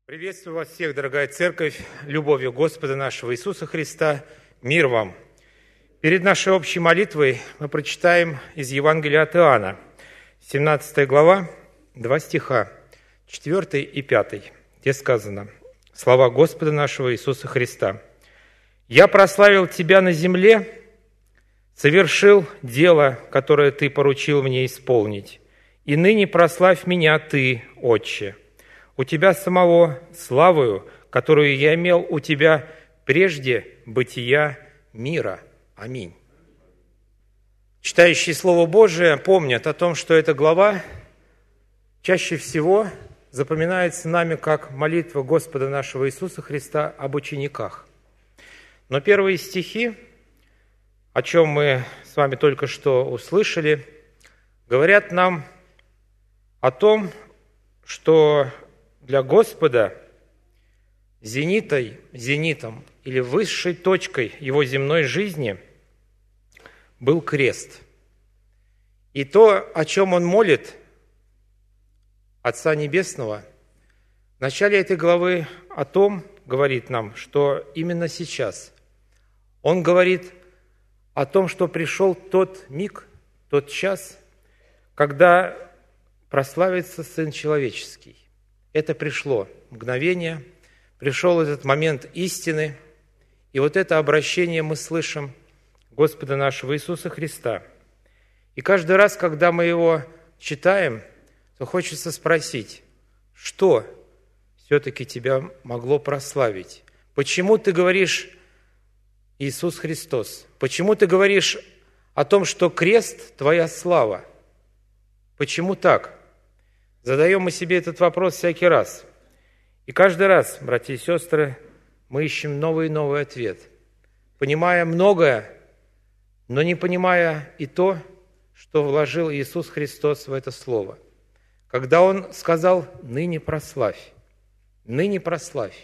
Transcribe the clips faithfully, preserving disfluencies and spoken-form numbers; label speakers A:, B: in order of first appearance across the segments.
A: Приветствую вас всех, дорогая церковь, любовью Господа нашего Иисуса Христа. Мир вам! Перед нашей общей молитвой мы прочитаем из Евангелия от Иоанна, семнадцатая глава, два стиха, четвёртый и пятый, где сказано слова Господа нашего Иисуса Христа. «Я прославил Тебя на земле, совершил дело, которое Ты поручил мне исполнить, и ныне прославь Меня Ты, Отче. У Тебя самого славою, которую я имел у Тебя прежде бытия мира. Аминь». Читающие Слово Божие помнят о том, что эта глава чаще всего запоминается нами как молитва Господа нашего Иисуса Христа об учениках. Но первые стихи, о чем мы с вами только что услышали, говорят нам о том, что для Господа зенитой, зенитом или высшей точкой Его земной жизни был крест. И то, о чем Он молит Отца Небесного, в начале этой главы о том говорит нам, что именно сейчас Он говорит о том, что пришел тот миг, тот час, когда прославится Сын Человеческий. Это пришло мгновение, пришел этот момент истины, и вот это обращение мы слышим Господа нашего Иисуса Христа. И каждый раз, когда мы его читаем, то хочется спросить, что все-таки тебя могло прославить? Почему ты говоришь Иисус Христос? Почему ты говоришь о том, что крест – твоя слава? Почему так? Задаем мы себе этот вопрос всякий раз. И каждый раз, братья и сестры, мы ищем новый и новый ответ, понимая многое, но не понимая и то, что вложил Иисус Христос в это слово. Когда Он сказал «ныне прославь», «ныне прославь».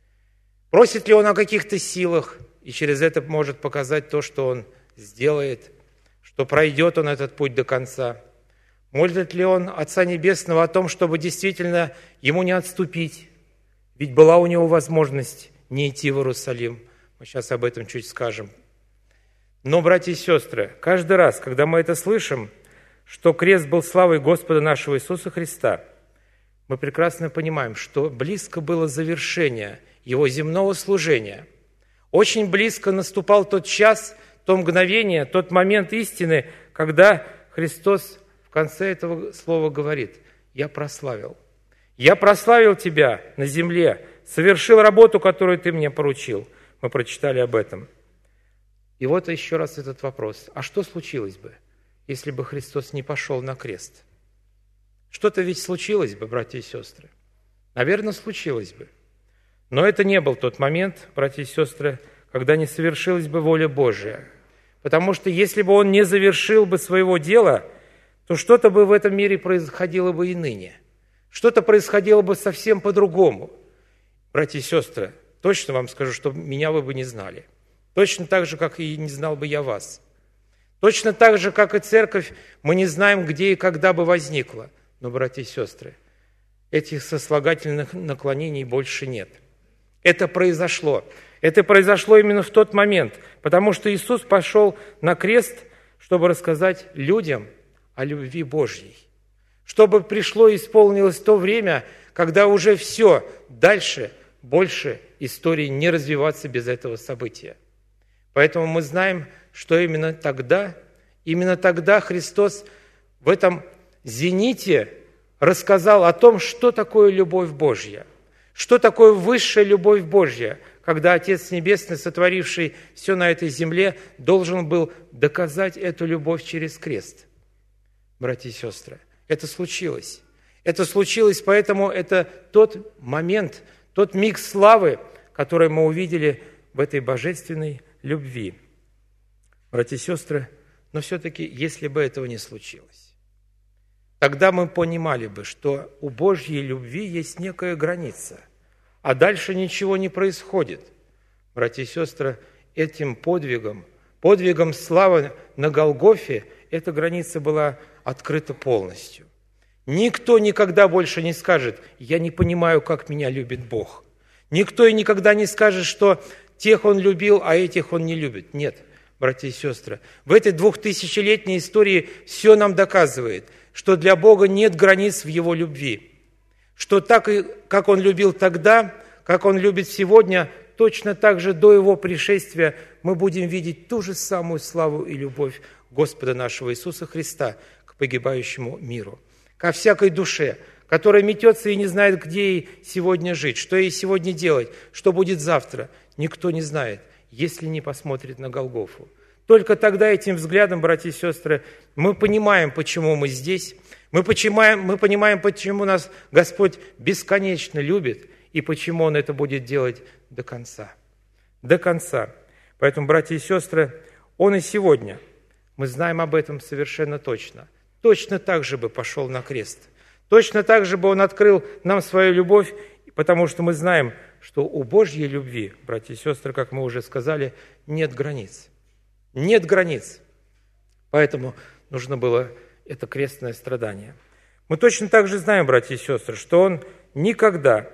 A: Просит ли Он о каких-то силах, и через это может показать то, что Он сделает, что пройдет Он этот путь до конца? Молит ли Он Отца Небесного о том, чтобы действительно Ему не отступить? Ведь была у Него возможность не идти в Иерусалим. Мы сейчас об этом чуть скажем. Но, братья и сестры, каждый раз, когда мы это слышим, что крест был славой Господа нашего Иисуса Христа, мы прекрасно понимаем, что близко было завершение Его земного служения. Очень близко наступал тот час, то мгновение, тот момент истины, когда Христос в конце этого слова говорит: «Я прославил. Я прославил Тебя на земле, совершил работу, которую Ты мне поручил». Мы прочитали об этом. И вот еще раз этот вопрос. А что случилось бы, если бы Христос не пошел на крест? Что-то ведь случилось бы, братья и сестры. Наверное, случилось бы. Но это не был тот момент, братья и сестры, когда не совершилась бы воля Божия. Потому что если бы Он не завершил бы своего дела, то что-то бы в этом мире происходило бы и ныне. Что-то происходило бы совсем по-другому. Братья и сестры, точно вам скажу, что меня вы бы не знали. Точно так же, как и не знал бы я вас. Точно так же, как и церковь, мы не знаем, где и когда бы возникла. Но, братья и сестры, этих сослагательных наклонений больше нет. Это произошло. Это произошло именно в тот момент, потому что Иисус пошел на крест, чтобы рассказать людям о любви Божьей, чтобы пришло и исполнилось то время, когда уже все, дальше, больше истории не развиваться без этого события. Поэтому мы знаем, что именно тогда, именно тогда Христос в этом зените рассказал о том, что такое любовь Божья, что такое высшая любовь Божья, когда Отец Небесный, сотворивший все на этой земле, должен был доказать эту любовь через крест. Братья и сестры, это случилось. Это случилось, поэтому это тот момент, тот миг славы, который мы увидели в этой божественной любви. Братья и сестры, но все-таки, если бы этого не случилось, тогда мы понимали бы, что у Божьей любви есть некая граница, а дальше ничего не происходит. Братья и сестры, этим подвигом, подвигом славы на Голгофе, эта граница была открыта полностью. Никто никогда больше не скажет: «Я не понимаю, как меня любит Бог». Никто и никогда не скажет, что тех Он любил, а этих Он не любит. Нет, братья и сестры, в этой двухтысячелетней истории все нам доказывает, что для Бога нет границ в Его любви. Что так, и, как Он любил тогда, как Он любит сегодня, точно так же до Его пришествия мы будем видеть ту же самую славу и любовь Господа нашего Иисуса Христа к погибающему миру, ко всякой душе, которая метется и не знает, где ей сегодня жить, что ей сегодня делать, что будет завтра. Никто не знает, если не посмотрит на Голгофу. Только тогда этим взглядом, братья и сестры, мы понимаем, почему мы здесь, мы понимаем, мы понимаем, почему нас Господь бесконечно любит и почему Он это будет делать до конца. До конца. Поэтому, братья и сестры, Он и сегодня, мы знаем об этом совершенно точно, точно так же бы пошел на крест. Точно так же бы Он открыл нам свою любовь, потому что мы знаем, что у Божьей любви, братья и сестры, как мы уже сказали, нет границ. Нет границ. Поэтому нужно было это крестное страдание. Мы точно так же знаем, братья и сестры, что Он никогда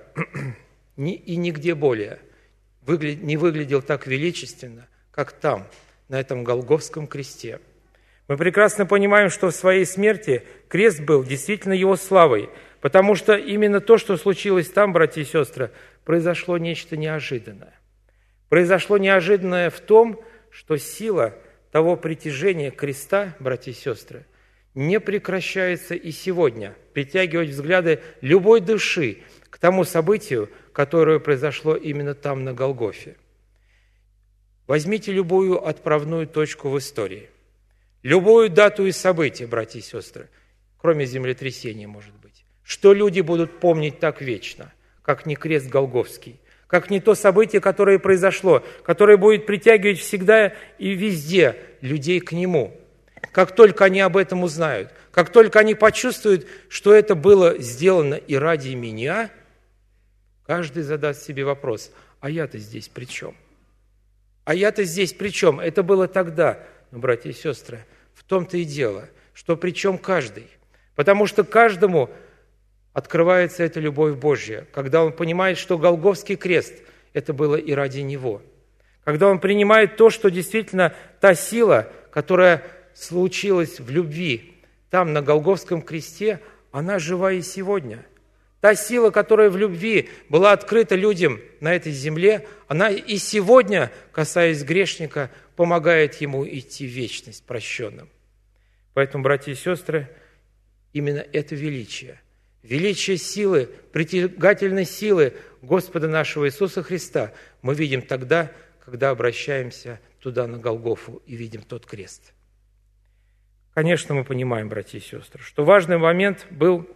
A: и нигде более не выглядел так величественно, как там, на этом Голгофском кресте. Мы прекрасно понимаем, что в своей смерти крест был действительно Его славой, потому что именно то, что случилось там, братья и сестры, произошло нечто неожиданное. Произошло неожиданное в том, что сила того притяжения креста, братья и сестры, не прекращается и сегодня притягивать взгляды любой души к тому событию, которое произошло именно там, на Голгофе. Возьмите любую отправную точку в истории. Любую дату и событие, братья и сестры, кроме землетрясения, может быть, что люди будут помнить так вечно, как не крест Голгофский, как не то событие, которое произошло, которое будет притягивать всегда и везде людей к Нему. Как только они об этом узнают, как только они почувствуют, что это было сделано и ради меня, каждый задаст себе вопрос: а я-то здесь при чем? А я-то здесь при чем? Это было тогда, но, братья и сестры, в том-то и дело, что причем каждый. Потому что каждому открывается эта любовь Божья, когда он понимает, что Голгофский крест – это было и ради него. Когда он принимает то, что действительно та сила, которая случилась в любви там, на Голгофском кресте, она жива и сегодня. Та сила, которая в любви была открыта людям на этой земле, она и сегодня, касаясь грешника, помогает ему идти в вечность прощенным. Поэтому, братья и сестры, именно это величие, величие силы, притягательной силы Господа нашего Иисуса Христа мы видим тогда, когда обращаемся туда, на Голгофу, и видим тот крест. Конечно, мы понимаем, братья и сестры, что важный момент был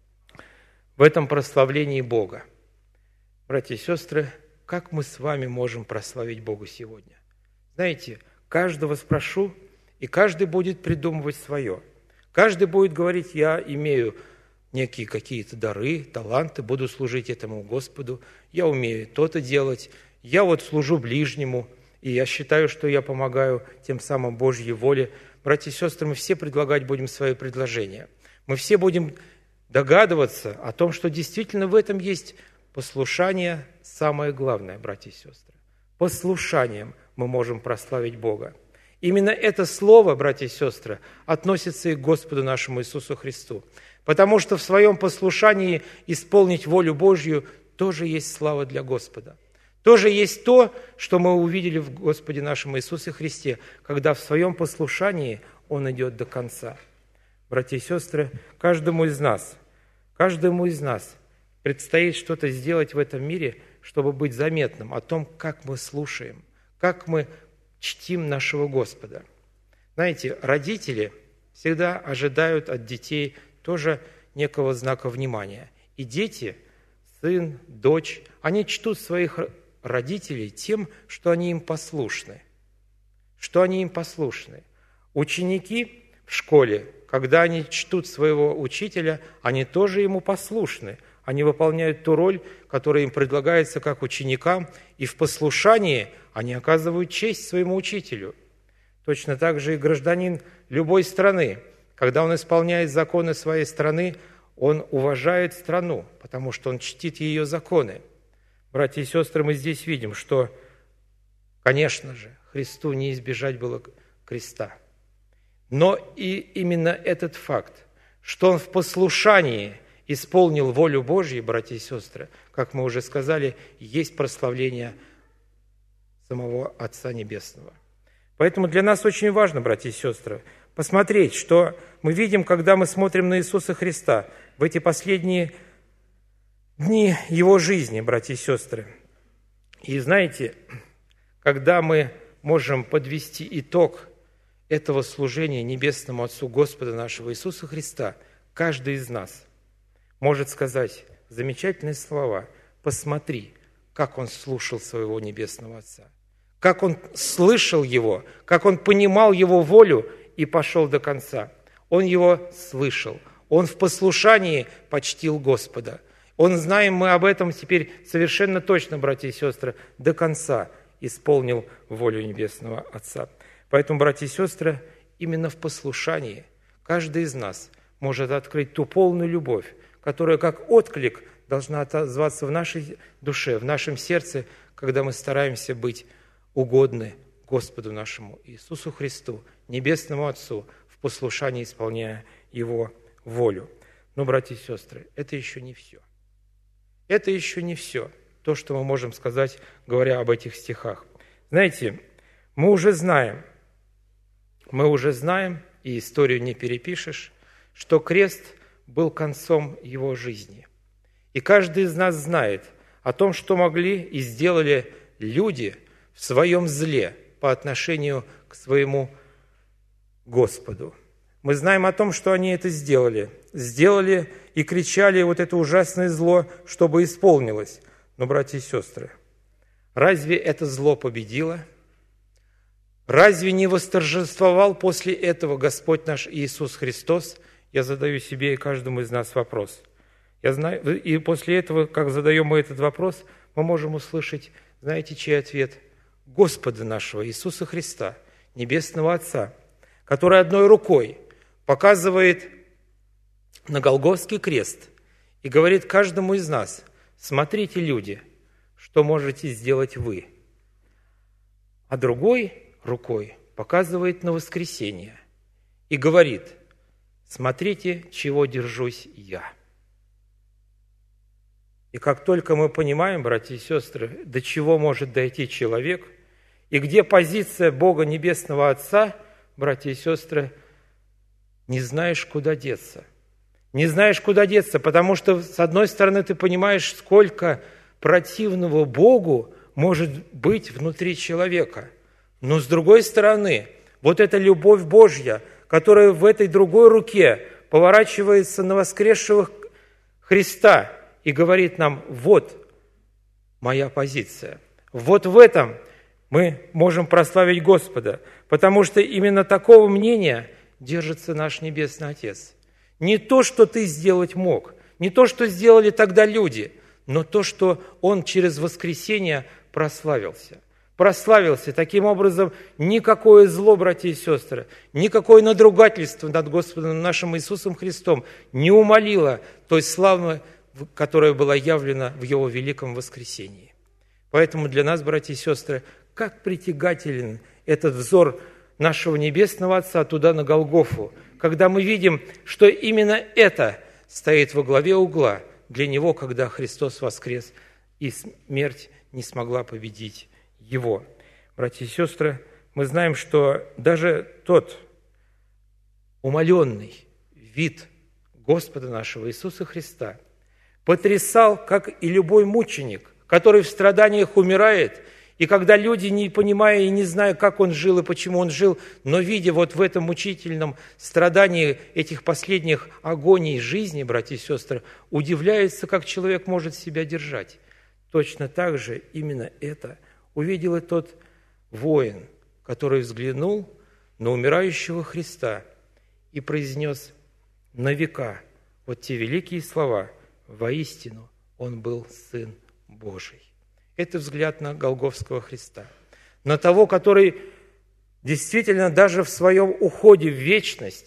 A: в этом прославлении Бога. Братья и сестры, как мы с вами можем прославить Бога сегодня? Знаете, каждого спрошу, и каждый будет придумывать свое. Каждый будет говорить: я имею некие какие-то дары, таланты, буду служить этому Господу, я умею то-то делать, я вот служу ближнему, и я считаю, что я помогаю тем самым Божьей воле. Братья и сестры, мы все предлагать будем свои предложения. Мы все будем догадываться о том, что действительно в этом есть послушание самое главное, братья и сестры. Послушанием мы можем прославить Бога. Именно это слово, братья и сестры, относится и к Господу нашему Иисусу Христу. Потому что в своем послушании исполнить волю Божью тоже есть слава для Господа. Тоже есть то, что мы увидели в Господе нашем Иисусе Христе, когда в своем послушании Он идет до конца. Братья и сестры, каждому из нас, каждому из нас предстоит что-то сделать в этом мире, чтобы быть заметным о том, как мы слушаем, как мы чтим нашего Господа. Знаете, родители всегда ожидают от детей тоже некого знака внимания. И дети, сын, дочь, они чтут своих родителей тем, что они им послушны. Что они им послушны. Ученики в школе, когда они чтут своего учителя, они тоже ему послушны. Они выполняют ту роль, которая им предлагается как ученикам, и в послушании они оказывают честь своему учителю. Точно так же и гражданин любой страны, когда он исполняет законы своей страны, Он уважает страну, потому что он чтит ее законы. Братья и сестры, мы здесь видим, что, конечно же, Христу не избежать было креста. Но и именно этот факт, что он в послушании исполнил волю Божью, братья и сестры, как мы уже сказали, есть прославление самого Отца Небесного. Поэтому для нас очень важно, братья и сестры, посмотреть, что мы видим, когда мы смотрим на Иисуса Христа в эти последние дни Его жизни, братья и сестры. И знаете, когда мы можем подвести итог этого служения Небесному Отцу Господа нашего Иисуса Христа, каждый из нас может сказать замечательные слова: «Посмотри, как Он слушал своего Небесного Отца, как Он слышал Его, как Он понимал Его волю и пошел до конца. Он Его слышал, Он в послушании почтил Господа. Он, знаем мы об этом теперь совершенно точно, братья и сестры, до конца исполнил волю Небесного Отца». Поэтому, братья и сестры, именно в послушании каждый из нас может открыть ту полную любовь, которая как отклик должна отозваться в нашей душе, в нашем сердце, когда мы стараемся быть угодны Господу нашему Иисусу Христу, Небесному Отцу, в послушании исполняя Его волю. Но, братья и сестры, это еще не все. Это еще не все, то, что мы можем сказать, говоря об этих стихах. Знаете, мы уже знаем, мы уже знаем, и историю не перепишешь, что крест был концом его жизни. И каждый из нас знает о том, что могли и сделали люди в своем зле по отношению к своему Господу. Мы знаем о том, что они это сделали. Сделали и кричали вот это ужасное зло, чтобы исполнилось. Но, братья и сестры, разве это зло победило? Разве не восторжествовал после этого Господь наш Иисус Христос? Я задаю себе и каждому из нас вопрос. Я знаю, и после этого, как задаем мы этот вопрос, мы можем услышать, знаете, чей ответ? Господа нашего Иисуса Христа, Небесного Отца, который одной рукой показывает на Голгофский крест и говорит каждому из нас: смотрите, люди, что можете сделать вы. А другой рукой показывает на воскресение и говорит: смотрите, чего держусь я. И как только мы понимаем, братья и сестры, до чего может дойти человек, и где позиция Бога Небесного Отца, братья и сестры, не знаешь, куда деться. Не знаешь, куда деться, потому что, с одной стороны, ты понимаешь, сколько противного Богу может быть внутри человека. Но, с другой стороны, вот эта любовь Божья, которая в этой другой руке поворачивается на воскресшего Христа и говорит нам: вот моя позиция. Вот в этом мы можем прославить Господа, потому что именно такого мнения держится наш Небесный Отец. Не то, что ты сделать мог, не то, что сделали тогда люди, но то, что Он через воскресение прославился. Прославился. Таким образом, никакое зло, братья и сестры, никакое надругательство над Господом нашим Иисусом Христом не умалило той славы, которая была явлена в Его великом воскресении. Поэтому для нас, братья и сестры, как притягателен этот взор нашего Небесного Отца туда, на Голгофу, когда мы видим, что именно это стоит во главе угла для Него, когда Христос воскрес, и смерть не смогла победить Его. Братья и сестры, мы знаем, что даже тот умаленный вид Господа нашего Иисуса Христа потрясал, как и любой мученик, который в страданиях умирает, и когда люди, не понимая и не зная, как он жил и почему он жил, но видя вот в этом мучительном страдании этих последних агоний жизни, братья и сестры, удивляются, как человек может себя держать. Точно так же именно это увидел и тот воин, который взглянул на умирающего Христа и произнес на века вот те великие слова: «Воистину Он был Сын Божий». Это взгляд на Голгофского Христа, на того, который действительно даже в своем уходе в вечность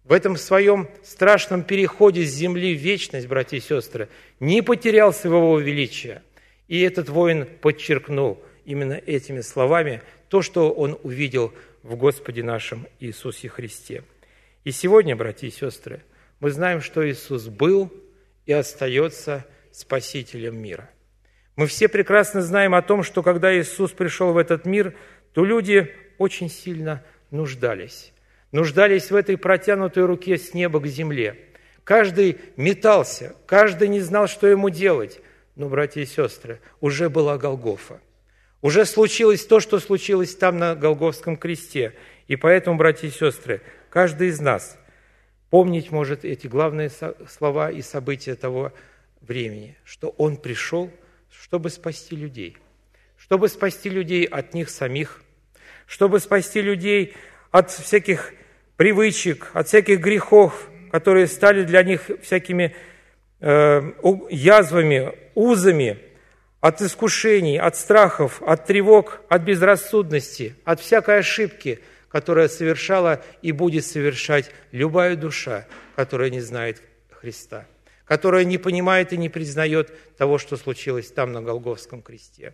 A: в этом своем страшном переходе с земли в вечность, братья и сестры, не потерял своего величия. И этот воин подчеркнул именно этими словами то, что он увидел в Господе нашем Иисусе Христе. И сегодня, братья и сестры, мы знаем, что Иисус был и остается Спасителем мира. Мы все прекрасно знаем о том, что когда Иисус пришел в этот мир, то люди очень сильно нуждались. Нуждались в этой протянутой руке с неба к земле. Каждый метался, каждый не знал, что ему делать. Но, братья и сестры, уже была Голгофа. Уже случилось то, что случилось там на Голгофском кресте. И поэтому, братья и сестры, каждый из нас помнить может эти главные слова и события того времени, что Он пришел, чтобы спасти людей, чтобы спасти людей от них самих, чтобы спасти людей от всяких привычек, от всяких грехов, которые стали для них всякими э, язвами, узами, от искушений, от страхов, от тревог, от безрассудности, от всякой ошибки, которая совершала и будет совершать любая душа, которая не знает Христа, которая не понимает и не признает того, что случилось там на Голгофском кресте.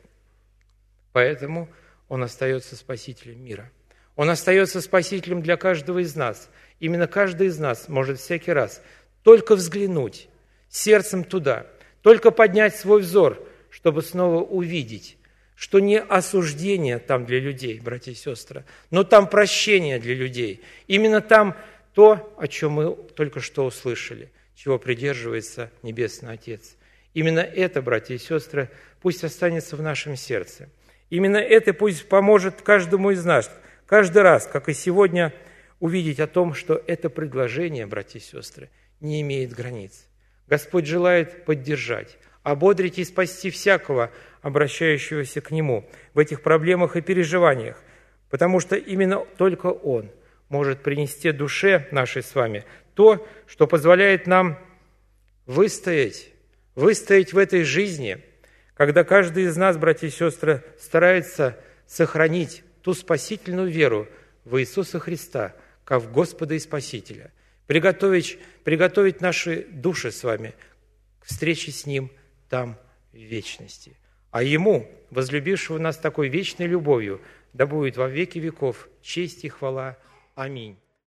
A: Поэтому Он остается Спасителем мира. Он остается Спасителем для каждого из нас. Именно каждый из нас может всякий раз только взглянуть сердцем туда, только поднять свой взор, чтобы снова увидеть, что не осуждение там для людей, братья и сестры, но там прощение для людей. Именно там то, о чем мы только что услышали, чего придерживается Небесный Отец. Именно это, братья и сестры, пусть останется в нашем сердце. Именно это пусть поможет каждому из нас, каждый раз, как и сегодня, увидеть о том, что это предложение, братья и сестры, не имеет границ. Господь желает поддержать, ободрить и спасти всякого, обращающегося к Нему в этих проблемах и переживаниях, потому что именно только Он может принести душе нашей с вами то, что позволяет нам выстоять, выстоять в этой жизни, когда каждый из нас, братья и сестры, старается сохранить ту спасительную веру в Иисуса Христа, как в Господа и Спасителя, приготовить, приготовить наши души с вами к встрече с Ним там, в вечности. А Ему, возлюбившего нас такой вечной любовью, да будет во веки веков честь и хвала. Аминь.